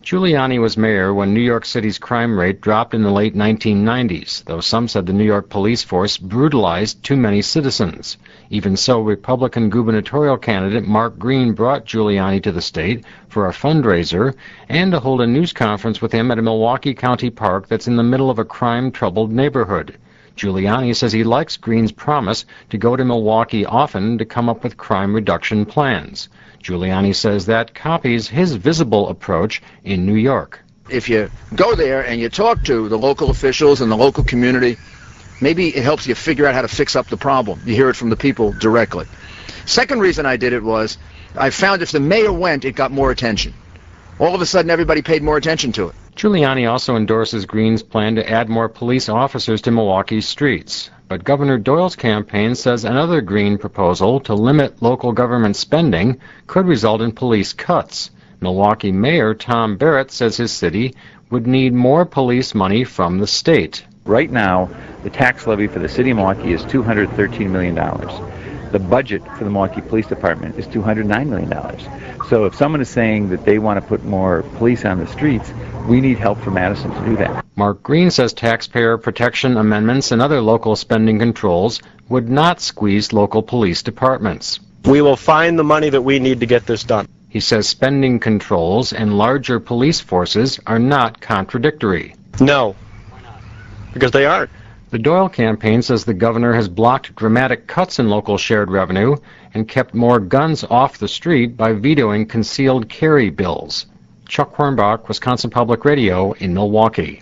Giuliani was mayor when New York City's crime rate dropped in the late 1990s, though some said the New York police force brutalized too many citizens. Even so, Republican gubernatorial candidate Mark Green brought Giuliani to the state for a fundraiser and to hold a news conference with him at a Milwaukee County park that's in the middle of a crime-troubled neighborhood. Giuliani says he likes Green's promise to go to Milwaukee often to come up with crime reduction plans. Giuliani says that copies his visible approach in New York. If you go there and you talk to the local officials and the local community, maybe it helps you figure out how to fix up the problem. You hear it from the people directly. Second reason I did it was I found if the mayor went, it got more attention. All of a sudden, everybody paid more attention to it. Giuliani also endorses Green's plan to add more police officers to Milwaukee's streets. But Governor Doyle's campaign says another Green proposal to limit local government spending could result in police cuts. Milwaukee Mayor Tom Barrett says his city would need more police money from the state. Right now, the tax levy for the city of Milwaukee is $213 million. The budget for the Milwaukee Police Department is $209 million. So if someone is saying that they want to put more police on the streets, we need help from Madison to do that. Mark Green says taxpayer protection amendments and other local spending controls would not squeeze local police departments. We will find the money that we need to get this done. He says spending controls and larger police forces are not contradictory. No, because they aren't. The Doyle campaign says the governor has blocked dramatic cuts in local shared revenue and kept more guns off the street by vetoing concealed carry bills. Chuck Hornbach, Wisconsin Public Radio in Milwaukee.